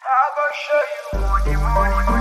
I go show you money, money,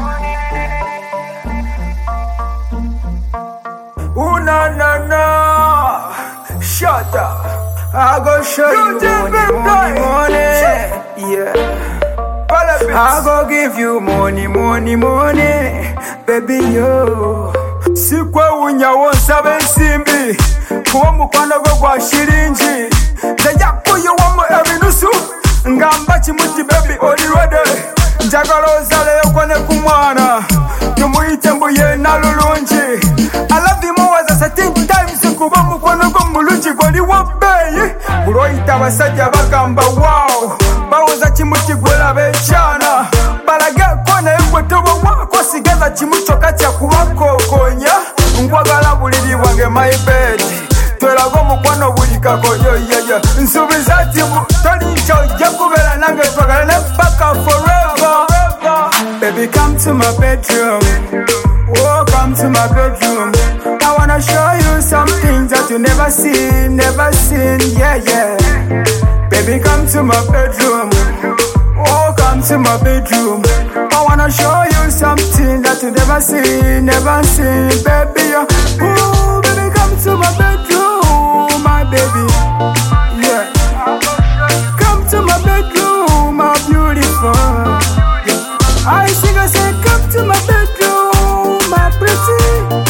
money. Ooh, no, no, no. Shut up. I go show you money, money, money. Yeah. I go give you money, money, money. Baby, yo. Sikwe unyawo nsabe nsimbi kuwa mukwano gwo gwa shiringi Zayakuye wamu ebinusu ngamba chimuti baby oli ready njagala ozaleyo kone kumwana tumuyite mbuye nalulungi I love you more as a 13 times kuba mukwano gwo mulungi goli wabbeyi buloyita abasajja bagamba wow bawuza chimuti gwelabe chana balagako naye gwe toba wako sigeza chimuchoka kya kubakokonya nkwagala buliri bwange my bed twelaga omukwano buli kakoyo yeye nsuubiza ati tolincha ojja kubeera nange twagala ne paka forever. Baby come to my bedroom, oh come to my bedroom. I wanna show you some things that you never seen, yeah yeah. Baby come to my bedroom, oh come to my bedroom. I wanna show you something that you never seen, baby. Ooh, baby come to my bedroom, my baby. Yeah. Come to my bedroom, my beautiful. I sing I say come to my bedroom, my pretty.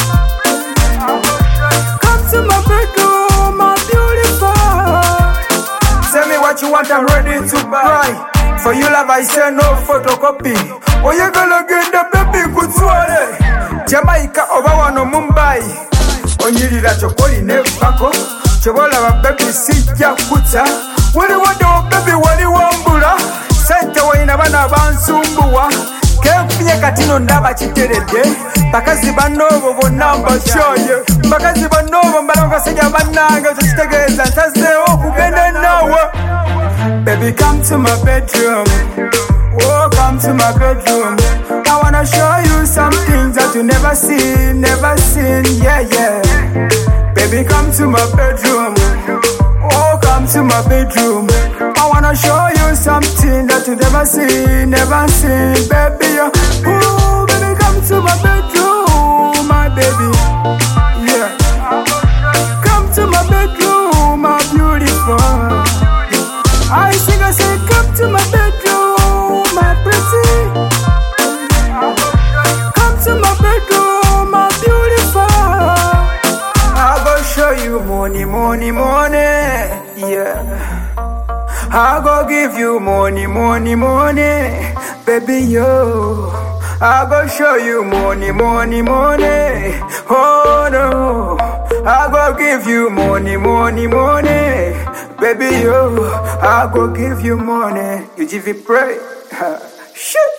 Come to my bedroom, my beautiful. Tell me what you want, I'm ready to buy. For you love I say no photocopy. Oh you gonna get the baby kutwale Jamaica oba wano Mumbai Onyirira chokoli nebako Chobola wa baby sijja kuta Wali wado wa baby wali wambula Sente waina bana bansumbuwa Kempiye katino ndaba chiterede Bakazi banobo bonamba shoye Bakazi banobo mbalonga seja bananga Tuchitegeza ntazeo kugende nawe Baby come to my bedroom, oh come to my bedroom. I wanna show you some things that you never seen, yeah yeah. Baby come to my bedroom, oh come to my bedroom. I wanna show you something that you never seen, baby. Ooh, baby come to my bedroom, my baby. Yeah. Come to my bedroom, my beautiful. I sing I say come to my bedroom, my pretty. Come to my bedroom, my beautiful. I go show you money, money, money. Yeah. I go give you money, money, money. Baby yo. I go show you money, money, money. Oh no. I go give you money, money, money. Baby, yo, I go give you money. You give it pray. Shit.